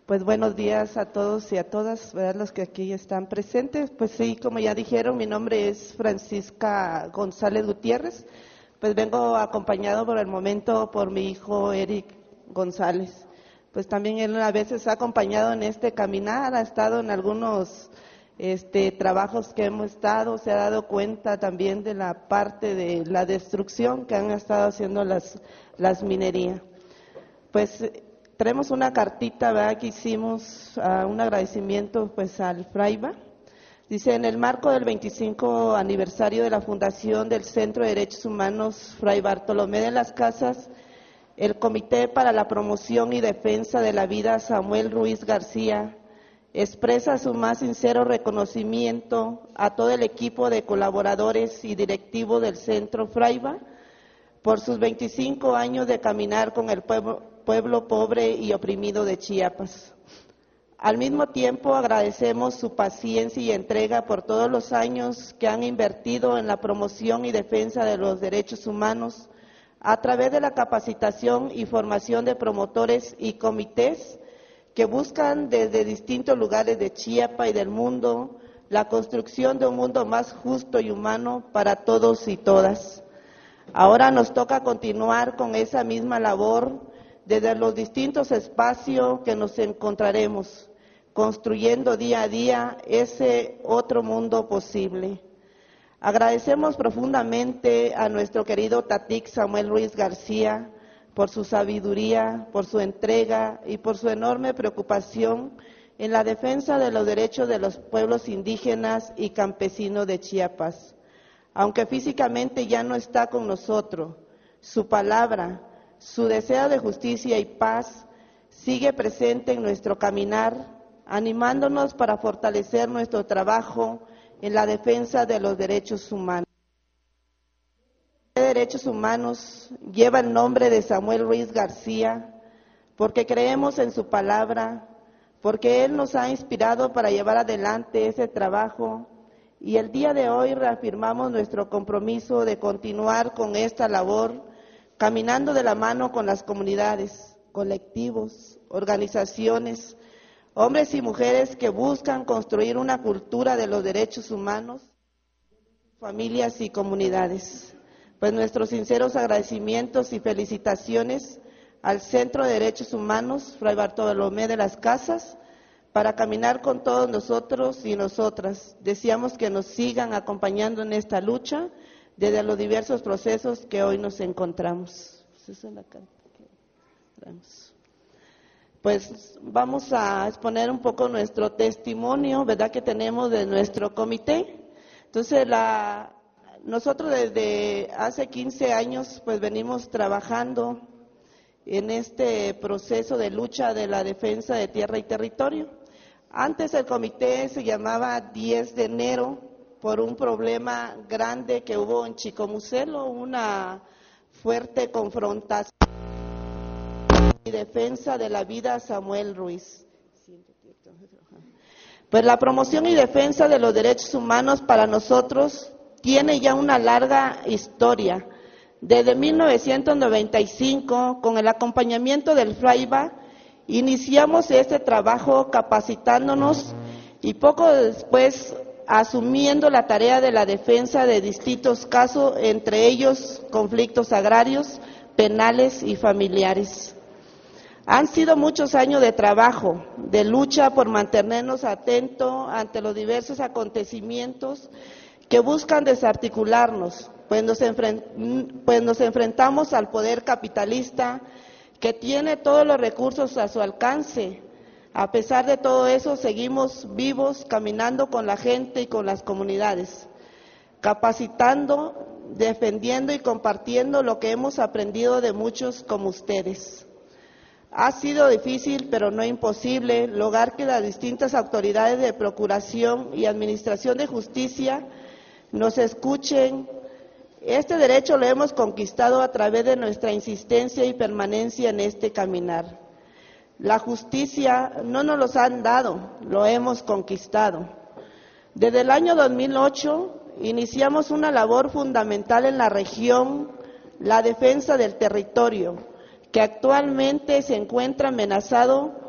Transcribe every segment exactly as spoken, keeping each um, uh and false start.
Pues buenos días a todos y a todas, ¿verdad? Los que aquí están presentes. Pues sí, como ya dijeron, mi nombre es Francisca González Gutiérrez. Pues vengo acompañado por el momento por mi hijo Eric González. Pues también él a veces ha acompañado en este caminar, ha estado en algunos este, trabajos que hemos estado, se ha dado cuenta también de la parte de la destrucción que han estado haciendo las, las minerías. Pues traemos una cartita, ¿verdad?, que hicimos, uh, un agradecimiento pues al Fraiba. Dice, en el marco del veinticinco aniversario de la fundación del Centro de Derechos Humanos Fray Bartolomé de las Casas, el Comité para la Promoción y Defensa de la Vida Samuel Ruiz García expresa su más sincero reconocimiento a todo el equipo de colaboradores y directivos del Centro Fraiba por sus veinticinco años de caminar con el pueblo, pueblo pobre y oprimido de Chiapas. Al mismo tiempo, agradecemos su paciencia y entrega por todos los años que han invertido en la promoción y defensa de los derechos humanos a través de la capacitación y formación de promotores y comités que buscan desde distintos lugares de Chiapas y del mundo la construcción de un mundo más justo y humano para todos y todas. Ahora nos toca continuar con esa misma labor desde los distintos espacios que nos encontraremos, construyendo día a día ese otro mundo posible. Agradecemos profundamente a nuestro querido Tatic Samuel Ruiz García por su sabiduría, por su entrega y por su enorme preocupación en la defensa de los derechos de los pueblos indígenas y campesinos de Chiapas. Aunque físicamente ya no está con nosotros, su palabra, su deseo de justicia y paz sigue presente en nuestro caminar, animándonos para fortalecer nuestro trabajo en la defensa de los derechos humanos. El derechos humanos lleva el nombre de Samuel Ruiz García porque creemos en su palabra, porque él nos ha inspirado para llevar adelante ese trabajo. Y el día de hoy reafirmamos nuestro compromiso de continuar con esta labor, caminando de la mano con las comunidades, colectivos, organizaciones, hombres y mujeres que buscan construir una cultura de los derechos humanos, familias y comunidades. Pues nuestros sinceros agradecimientos y felicitaciones al Centro de Derechos Humanos Fray Bartolomé de las Casas, para caminar con todos nosotros y nosotras. Deseamos que nos sigan acompañando en esta lucha desde los diversos procesos que hoy nos encontramos. Pues vamos a exponer un poco nuestro testimonio, ¿verdad?, que tenemos de nuestro comité. Entonces, la, nosotros desde hace quince años pues venimos trabajando en este proceso de lucha de la defensa de tierra y territorio. Antes el comité se llamaba diez de enero por un problema grande que hubo en Chicomucelo, una fuerte confrontación y defensa de la vida Samuel Ruiz. Pues la promoción y defensa de los derechos humanos para nosotros tiene ya una larga historia. Desde mil novecientos noventa y cinco, con el acompañamiento del Fraiba, iniciamos este trabajo capacitándonos y poco después asumiendo la tarea de la defensa de distintos casos, entre ellos conflictos agrarios, penales y familiares. Han sido muchos años de trabajo, de lucha por mantenernos atentos ante los diversos acontecimientos que buscan desarticularnos, pues nos, enfrent- pues nos enfrentamos al poder capitalista que tiene todos los recursos a su alcance. A pesar de todo eso, seguimos vivos, caminando con la gente y con las comunidades, capacitando, defendiendo y compartiendo lo que hemos aprendido de muchos como ustedes. Ha sido difícil, pero no imposible, lograr que las distintas autoridades de procuración y administración de justicia nos escuchen. Este derecho lo hemos conquistado a través de nuestra insistencia y permanencia en este caminar. La justicia no nos los han dado, lo hemos conquistado. Desde el año dos mil ocho iniciamos una labor fundamental en la región, la defensa del territorio, que actualmente se encuentra amenazado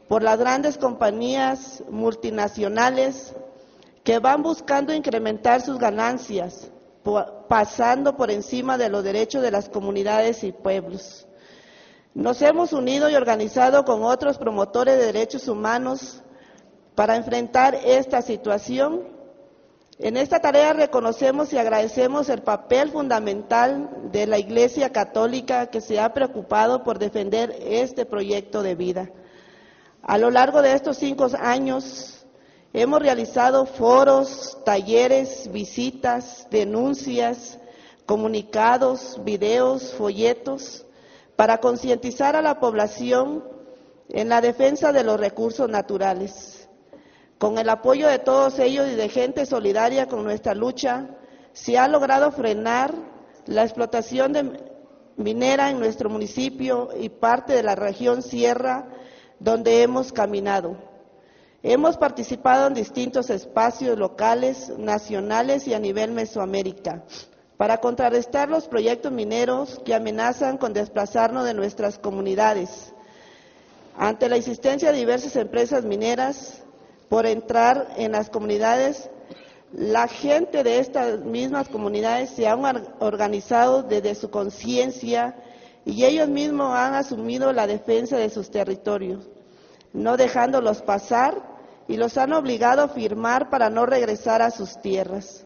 por las grandes compañías multinacionales que van buscando incrementar sus ganancias, pasando por encima de los derechos de las comunidades y pueblos. Nos hemos unido y organizado con otros promotores de derechos humanos para enfrentar esta situación. En esta tarea reconocemos y agradecemos el papel fundamental de la Iglesia Católica, que se ha preocupado por defender este proyecto de vida. A lo largo de estos cinco años hemos realizado foros, talleres, visitas, denuncias, comunicados, videos, folletos, para concientizar a la población en la defensa de los recursos naturales. Con el apoyo de todos ellos y de gente solidaria con nuestra lucha, se ha logrado frenar la explotación de minera en nuestro municipio y parte de la región sierra donde hemos caminado. Hemos participado en distintos espacios locales, nacionales y a nivel Mesoamérica, para contrarrestar los proyectos mineros que amenazan con desplazarnos de nuestras comunidades. Ante la existencia de diversas empresas mineras por entrar en las comunidades, la gente de estas mismas comunidades se han organizado desde su conciencia y ellos mismos han asumido la defensa de sus territorios, no dejándolos pasar, y los han obligado a firmar para no regresar a sus tierras.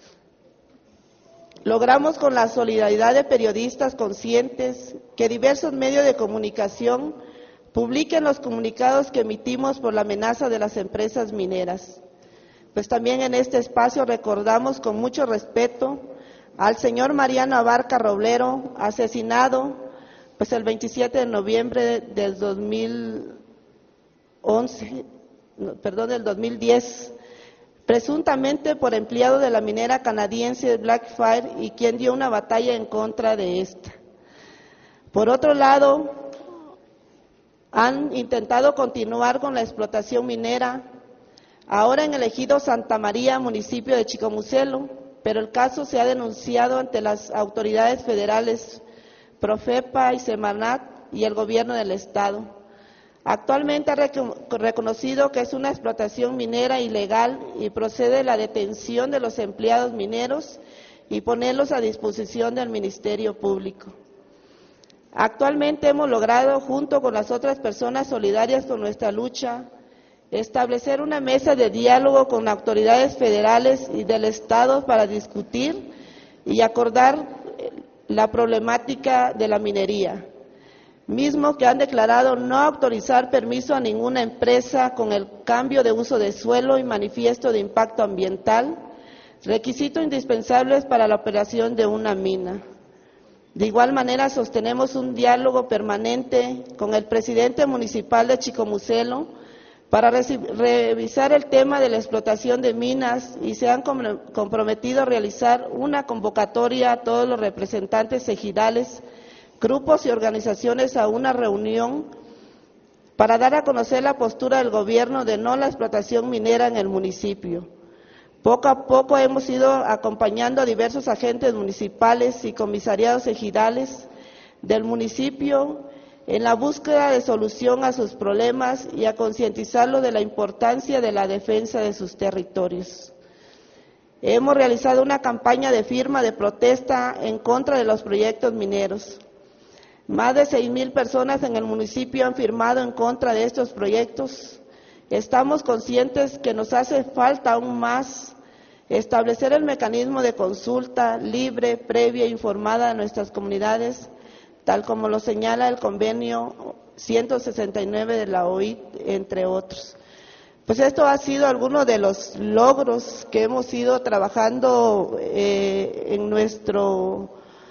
Logramos con la solidaridad de periodistas conscientes que diversos medios de comunicación publiquen los comunicados que emitimos por la amenaza de las empresas mineras. Pues también en este espacio recordamos con mucho respeto al señor Mariano Abarca Roblero, asesinado pues el veintisiete de noviembre del dos mil once, perdón, del dos mil diez, presuntamente por empleado de la minera canadiense Blackfire y quien dio una batalla en contra de esta. Por otro lado, han intentado continuar con la explotación minera, ahora en el ejido Santa María, municipio de Chicomucelo, pero el caso se ha denunciado ante las autoridades federales, Profepa y Semarnat y el gobierno del estado. Actualmente ha reconocido que es una explotación minera ilegal y procede la detención de los empleados mineros y ponerlos a disposición del Ministerio Público. Actualmente hemos logrado, junto con las otras personas solidarias con nuestra lucha, establecer una mesa de diálogo con autoridades federales y del Estado para discutir y acordar la problemática de la minería, mismo que han declarado no autorizar permiso a ninguna empresa con el cambio de uso de suelo y manifiesto de impacto ambiental, requisitos indispensables para la operación de una mina. De igual manera, sostenemos un diálogo permanente con el presidente municipal de Chicomucelo para revisar el tema de la explotación de minas y se han comprometido a realizar una convocatoria a todos los representantes ejidales, grupos y organizaciones a una reunión para dar a conocer la postura del gobierno de no la explotación minera en el municipio. Poco a poco hemos ido acompañando a diversos agentes municipales y comisariados ejidales del municipio en la búsqueda de solución a sus problemas y a concientizarlos de la importancia de la defensa de sus territorios. Hemos realizado una campaña de firma de protesta en contra de los proyectos mineros. Más de seis mil personas en el municipio han firmado en contra de estos proyectos. Estamos conscientes que nos hace falta aún más establecer el mecanismo de consulta libre, previa e informada de nuestras comunidades, tal como lo señala el convenio ciento sesenta y nueve de la O I T, entre otros. Pues esto ha sido alguno de los logros que hemos ido trabajando eh, en nuestro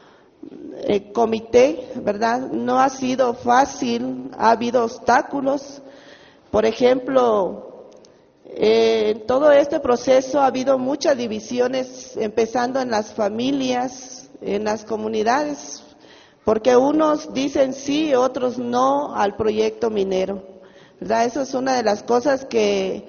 eh, comité, ¿verdad? No ha sido fácil, ha habido obstáculos. Por ejemplo, eh, en todo este proceso ha habido muchas divisiones, empezando en las familias, en las comunidades, porque unos dicen sí, otros no al proyecto minero, ¿verdad? Eso es una de las cosas que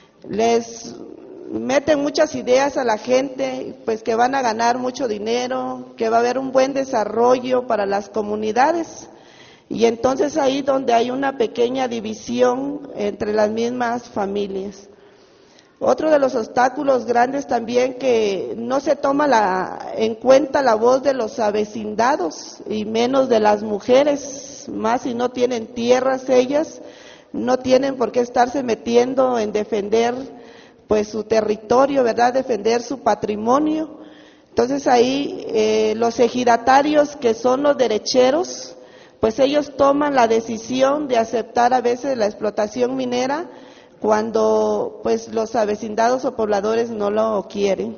les meten muchas ideas a la gente, pues que van a ganar mucho dinero, que va a haber un buen desarrollo para las comunidades, Y entonces ahí donde hay una pequeña división entre las mismas familias. Otro de los obstáculos grandes también que no se toma la, en cuenta la voz de los avecindados y menos de las mujeres, más si no tienen tierras ellas, no tienen por qué estarse metiendo en defender pues su territorio, ¿verdad? Defender su patrimonio. Entonces ahí eh, los ejidatarios que son los derecheros, pues ellos toman la decisión de aceptar a veces la explotación minera cuando pues los avecindados o pobladores no lo quieren.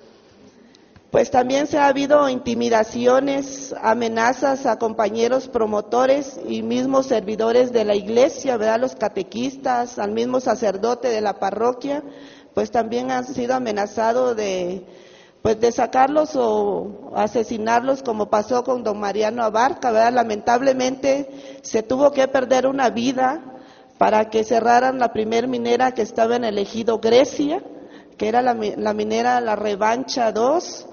Pues también se ha habido intimidaciones, amenazas a compañeros promotores y mismos servidores de la iglesia, ¿verdad? Los catequistas, al mismo sacerdote de la parroquia, pues también han sido amenazados de pues de sacarlos o asesinarlos, como pasó con don Mariano Abarca, ¿verdad? Lamentablemente se tuvo que perder una vida para que cerraran la primer minera que estaba en el ejido Grecia, que era la, la minera La Revancha dos,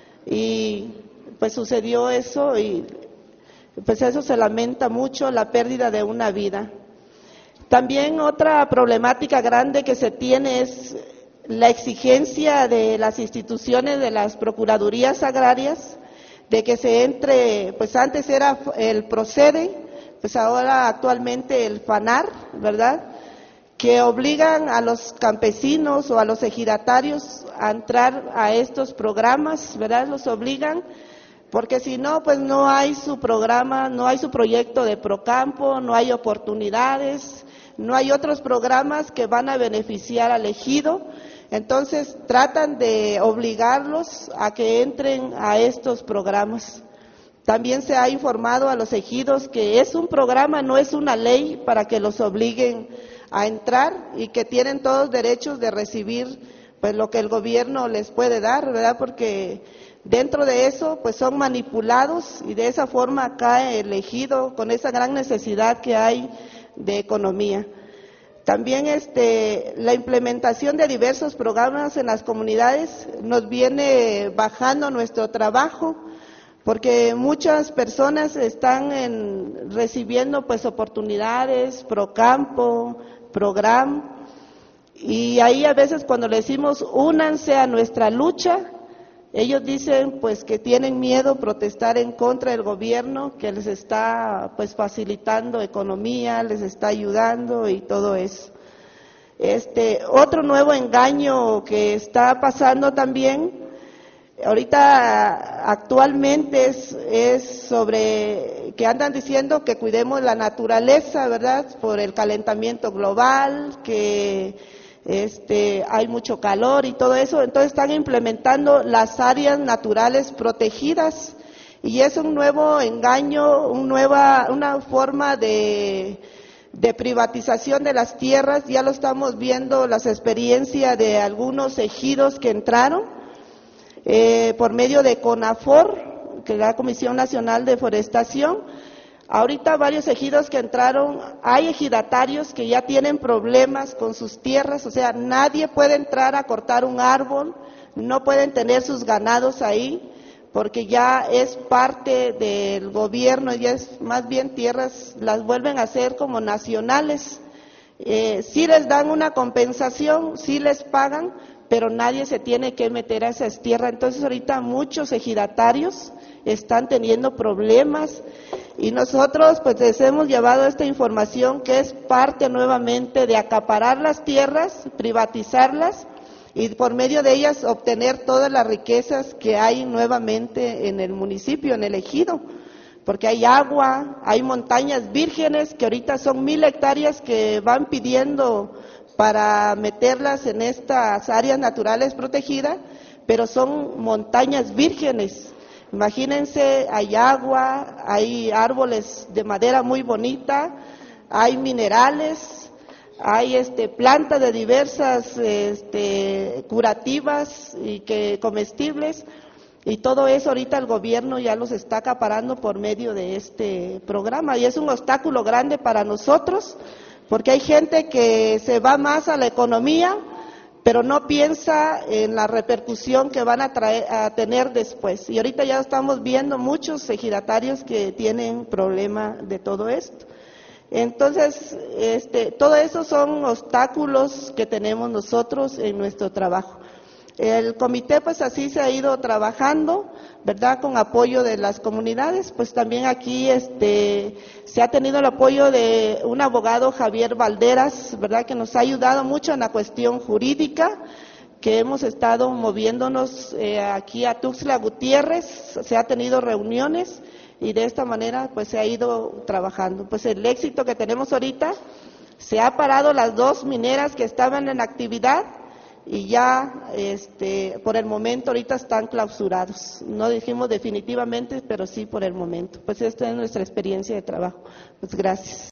y pues sucedió eso y pues eso se lamenta mucho, la pérdida de una vida. También otra problemática grande que se tiene es la exigencia de las instituciones de las procuradurías agrarias de que se entre, pues antes era el Procede, pues ahora actualmente el FANAR, ¿verdad?, que obligan a los campesinos o a los ejidatarios a entrar a estos programas, ¿verdad?, los obligan, porque si no, pues no hay su programa, no hay su proyecto de Procampo, no hay oportunidades, no hay otros programas que van a beneficiar al ejido. Entonces tratan de obligarlos a que entren a estos programas. También se ha informado a los ejidos que es un programa, no es una ley para que los obliguen a entrar y que tienen todos derechos de recibir pues lo que el gobierno les puede dar, ¿verdad? Porque dentro de eso pues son manipulados y de esa forma cae el ejido con esa gran necesidad que hay de economía. También este, la implementación de diversos programas en las comunidades nos viene bajando nuestro trabajo, porque muchas personas están en, recibiendo pues oportunidades, Procampo, Program, y ahí a veces cuando le decimos únanse a nuestra lucha, ellos dicen pues que tienen miedo protestar en contra del gobierno que les está pues facilitando economía, les está ayudando y todo eso. Este, otro nuevo engaño que está pasando también, ahorita actualmente es, es sobre que andan diciendo que cuidemos la naturaleza, ¿verdad?, por el calentamiento global, que este, hay mucho calor y todo eso, entonces están implementando las áreas naturales protegidas y es un nuevo engaño, un nueva, una forma de, de privatización de las tierras. Ya lo estamos viendo, las experiencias de algunos ejidos que entraron eh, por medio de CONAFOR, que es la Comisión Nacional de Forestación. Ahorita varios ejidos que entraron, hay ejidatarios que ya tienen problemas con sus tierras, o sea, nadie puede entrar a cortar un árbol, no pueden tener sus ganados ahí, porque ya es parte del gobierno, ya es más bien tierras, las vuelven a hacer como nacionales. Eh, sí les dan una compensación, sí les pagan, pero nadie se tiene que meter a esas tierras. Entonces ahorita muchos ejidatarios están teniendo problemas y nosotros pues les hemos llevado esta información que es parte nuevamente de acaparar las tierras, privatizarlas y por medio de ellas obtener todas las riquezas que hay nuevamente en el municipio, en el ejido, porque hay agua, hay montañas vírgenes que ahorita son mil hectáreas que van pidiendo para meterlas en estas áreas naturales protegidas, pero son montañas vírgenes. Imagínense, hay agua, hay árboles de madera muy bonita, hay minerales, hay este plantas de diversas este, curativas y que comestibles, y todo eso ahorita el gobierno ya los está acaparando por medio de este programa, y es un obstáculo grande para nosotros, porque hay gente que se va más a la economía, pero no piensa en la repercusión que van a, traer, a tener después. Y ahorita ya estamos viendo muchos ejidatarios que tienen problema de todo esto. Entonces, este, todo eso son obstáculos que tenemos nosotros en nuestro trabajo. El comité pues así se ha ido trabajando, ¿verdad? Con apoyo de las comunidades, pues también aquí este se ha tenido el apoyo de un abogado, Javier Valderas, ¿verdad? Que nos ha ayudado mucho en la cuestión jurídica, que hemos estado moviéndonos eh, aquí a Tuxtla Gutiérrez, se ha tenido reuniones y de esta manera pues se ha ido trabajando. Pues el éxito que tenemos ahorita, se ha parado las dos mineras que estaban en actividad, y ya este por el momento ahorita están clausurados. No dijimos definitivamente, pero sí por el momento. Pues esta es nuestra experiencia de trabajo. Pues gracias.